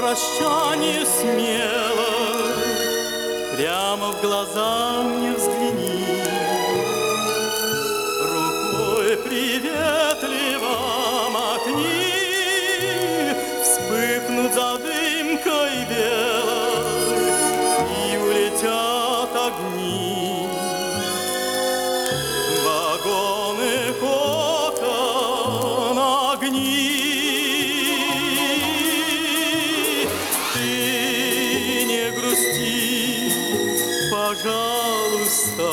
прощание смело прямо в глаза мне взгляни, рукой приветливо махни, вспыхнут за дымкой белой и улетят огни. Вагоны окон огни. Пожалуйста,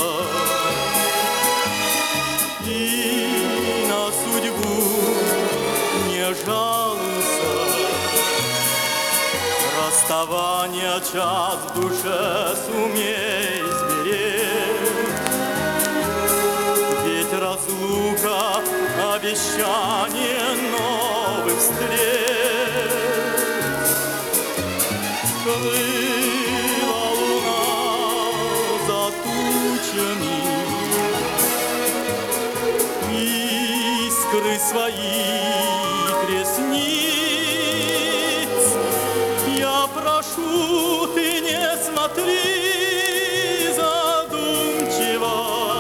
и на судьбу не жалуйся. Расставание час в душе сумей сберечь, ведь разлука — обещание новых встреч. Искры своих ресниц я прошу, ты не смотри задумчиво,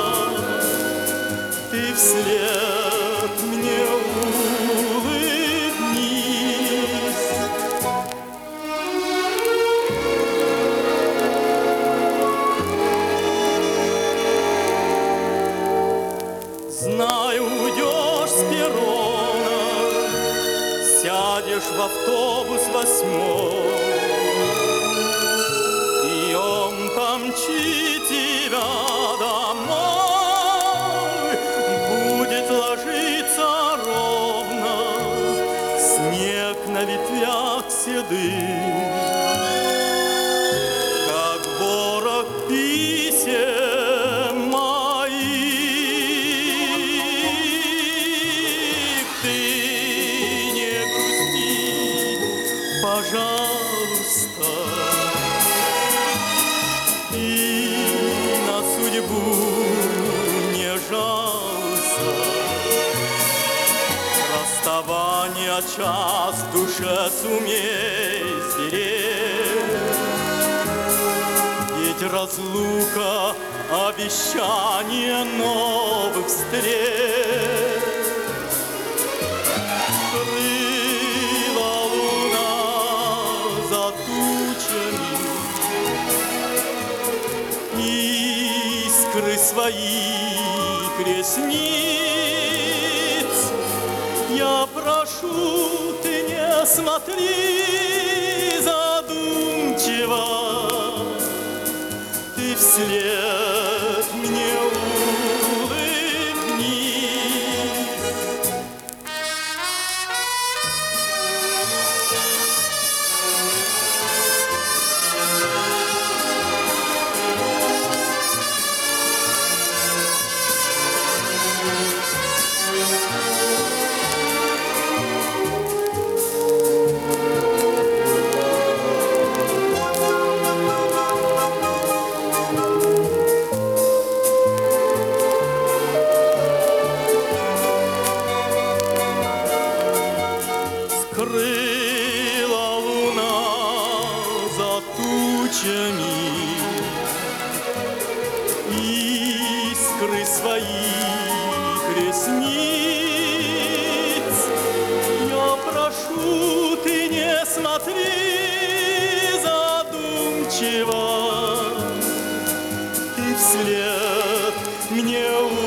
ты вслед мне улыбнись. Знаю, уйдешь с перрона, сядешь в автобус 8, и он помчит тебя домой. Будет ложиться ровно снег на ветвях седых, как ворох писем. Пожалуйста, и на судьбу не жалуйся. Расставание час в душе сумей стереть, ведь разлука — обещание новых встреч. Искры своих ресниц я прошу, ты не смотри задумчиво, ты вслед мне улыбнись. Скрыла луна за тучами искры своих ресниц. Я прошу, ты не смотри задумчиво, ты вслед мне